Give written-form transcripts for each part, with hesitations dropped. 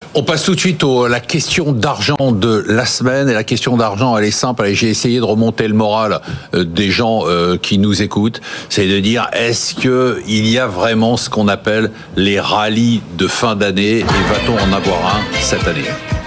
On passe tout de suite à la question d'argent de la semaine. Et la question d'argent, elle est simple. Allez, j'ai essayé de remonter le moral des gens qui nous écoutent. C'est de dire, est-ce qu'il y a vraiment ce qu'on appelle les rallyes de fin d'année? Et va-t-on en avoir un cette année?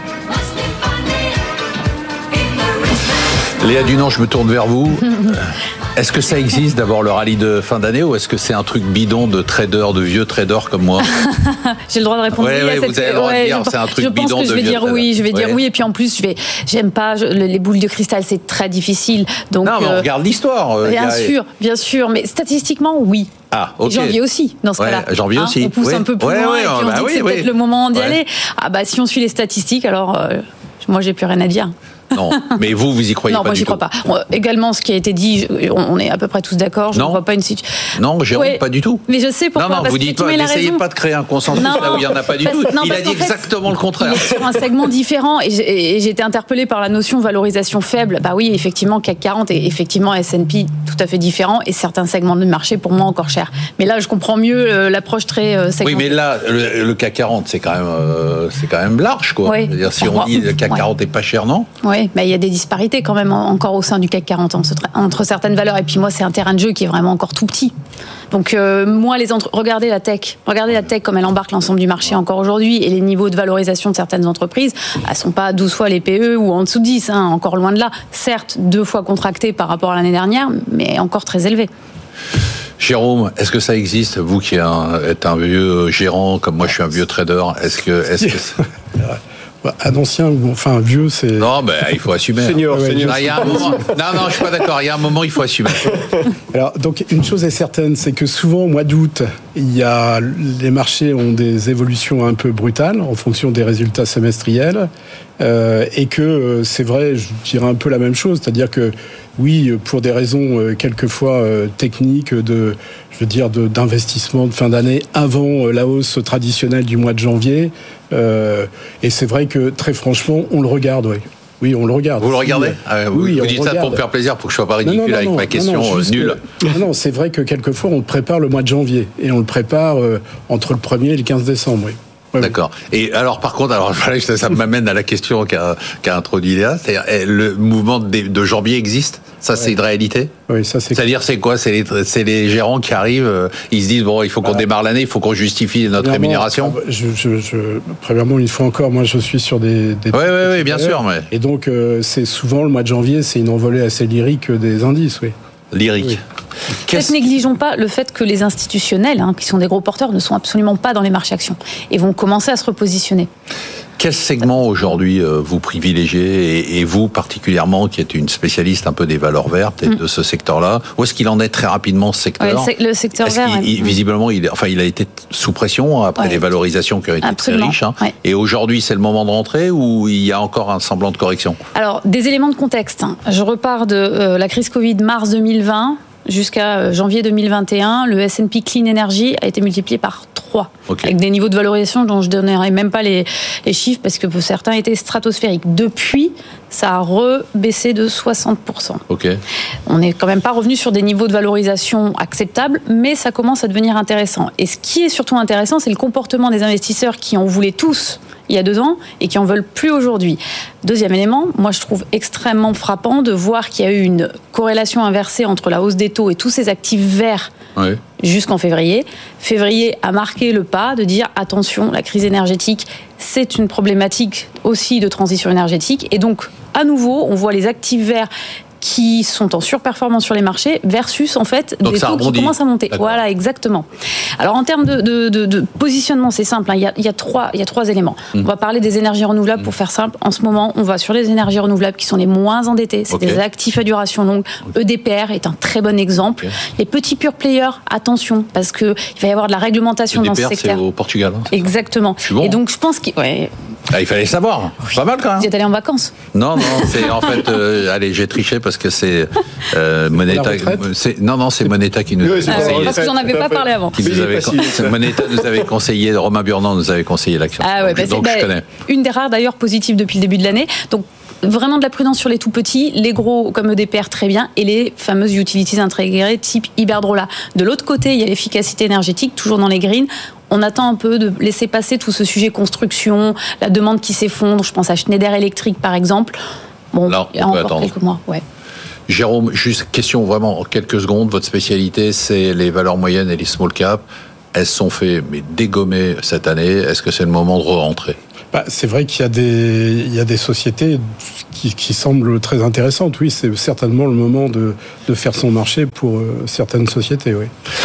Léa Dunant, je me tourne vers vous. Est-ce que ça existe d'abord le rallye de fin d'année ou est-ce que c'est un truc bidon de traders, de vieux traders comme moi? J'ai le droit de répondre. Oui, vous avez le droit de dire c'est un truc bidon de vieux traders. Je pense que je vais dire oui. Je vais dire oui. Et puis en plus, j'aime pas les boules de cristal, c'est très difficile. Donc, non, mais on regarde l'histoire. Bien sûr. Mais statistiquement, oui. Ah, ok. Janvier aussi, dans ce cas-là. Janvier aussi. On pousse un peu plus loin et puis on se dit que c'est peut-être le moment d'y aller. Ah bah si on suit les statistiques, alors moi j'ai plus rien à dire. Non, mais vous y croyez pas? Non, moi j'y crois pas. Également, ce qui a été dit, on est à peu près tous d'accord. Je ne vois pas une situation. Non, Jérôme, pas du tout. Mais je sais pourquoi. Non, vous dites pas. N'essayez pas de créer un consensus là où il n'y en a pas du tout. Il a dit exactement le contraire. Il est sur un segment différent et j'ai été interpellée par la notion valorisation faible. Bah oui, effectivement, CAC 40 et effectivement S&P tout à fait différent et certains segments de marché pour moi encore chers. Mais là, je comprends mieux l'approche très segmentée. Oui, mais là, le CAC 40, c'est quand même large, quoi. Oui. C'est-à-dire, si on dit le CAC 40 est pas cher, non? Oui. Mais il y a des disparités quand même encore au sein du CAC 40 entre certaines valeurs. Et puis moi, c'est un terrain de jeu qui est vraiment encore tout petit. Donc moi, regardez la tech comme elle embarque l'ensemble du marché encore aujourd'hui et les niveaux de valorisation de certaines entreprises, elles sont pas 12 fois les PE ou en dessous de 10, encore loin de là. Certes, 2 fois contractées par rapport à l'année dernière, mais encore très élevées. Jérôme, est-ce que ça existe, vous qui êtes un vieux gérant, comme moi je suis un vieux trader, est-ce que un ancien ou enfin vieux, c'est... Non, ben il faut assumer. Senior. Non, il y a un moment... non, je suis pas d'accord. Il y a un moment, il faut assumer. Alors, donc, une chose est certaine, c'est que souvent, au mois d'août, les marchés ont des évolutions un peu brutales en fonction des résultats semestriels. Et que c'est vrai, je dirais un peu la même chose, c'est-à-dire que oui, pour des raisons quelquefois techniques d'investissement de fin d'année avant la hausse traditionnelle du mois de janvier, et c'est vrai que très franchement, on le regarde, oui. Oui, on le regarde. Vous le regardez? Oui, vous dites ça pour me faire plaisir, pour que je sois pas ridicule avec ma question nulle. Non, c'est vrai que quelquefois, on prépare le mois de janvier, et on le prépare entre le 1er et le 15 décembre, oui. D'accord. Et alors, par contre, ça m'amène à la question qu'a introduit Léa. C'est le mouvement de janvier existe? Ça, c'est une réalité? Oui, ça c'est. C'est-à-dire, c'est quoi? C'est les gérants qui arrivent, ils se disent bon, il faut qu'on démarre l'année, il faut qu'on justifie notre rémunération. Premièrement, une fois encore, moi, je suis sur des oui, bien sûr. Mais... Et donc, c'est souvent le mois de janvier, c'est une envolée assez lyrique des indices, oui. Lyrique. Oui. Peut-être négligeons pas le fait que les institutionnels, qui sont des gros porteurs, ne sont absolument pas dans les marchés actions et vont commencer à se repositionner. Quel segment aujourd'hui vous privilégiez et vous particulièrement qui êtes une spécialiste un peu des valeurs vertes et de ce secteur-là, où est-ce qu'il en est très rapidement ce secteur? Le secteur vert, visiblement, il a été sous pression après les valorisations qui ont été très riches. Et aujourd'hui, c'est le moment de rentrer ou il y a encore un semblant de correction? Alors, des éléments de contexte. Je repars de la crise Covid mars 2020. Jusqu'à janvier 2021, le S&P Clean Energy a été multiplié par 3, avec des niveaux de valorisation dont je ne donnerai même pas les chiffres parce que pour certains étaient stratosphériques. Depuis, ça a rebaissé de 60%. On n'est quand même pas revenu sur des niveaux de valorisation acceptables, mais ça commence à devenir intéressant. Et ce qui est surtout intéressant, c'est le comportement des investisseurs qui en voulaient tous il y a 2 ans et qui en veulent plus aujourd'hui. Deuxième élément, moi je trouve extrêmement frappant de voir qu'il y a eu une corrélation inversée entre la hausse des taux et tous ces actifs verts jusqu'en février. Février a marqué le pas de dire attention, la crise énergétique, c'est une problématique aussi de transition énergétique. Et donc, à nouveau, on voit les actifs verts qui sont en surperformance sur les marchés versus en fait des taux qui commencent à monter. D'accord. Voilà, exactement. Alors en termes de positionnement, c'est simple. Il y a trois éléments. On va parler des énergies renouvelables pour faire simple. En ce moment, on va sur les énergies renouvelables qui sont les moins endettées. C'est des actifs à duration longue. EDPR est un très bon exemple. Les petits pure players, attention, parce que il va y avoir de la réglementation dans ce secteur. C'est au Portugal. Exactement. Bon. Et donc je pense qu'il il fallait savoir. Pas mal quand même. Vous êtes allé en vacances? Non, c'est en fait. Allez, j'ai triché parce que c'est Moneta. C'est Moneta qui nous. Parce que j'en avais pas parlé avant. Moneta nous avait conseillé, Romain Burnand nous avait conseillé l'action. Donc je connais. Une des rares d'ailleurs positives depuis le début de l'année. Donc vraiment de la prudence sur les tout petits, les gros comme EDPR très bien, et les fameuses utilities intégrées type Iberdrola. De l'autre côté, il y a l'efficacité énergétique, toujours dans les greens. on attend un peu de laisser passer tout ce sujet construction, la demande qui s'effondre. Je pense à Schneider Electric, par exemple. Bon, là, il y a encore quelques mois. Ouais. Jérôme, juste question vraiment en quelques secondes. Votre spécialité, c'est les valeurs moyennes et les small caps. Elles sont fait dégommer cette année. Est-ce que c'est le moment de re-rentrer ? C'est vrai qu'il y a des sociétés qui semblent très intéressantes. Oui, c'est certainement le moment de faire son marché pour certaines sociétés, oui.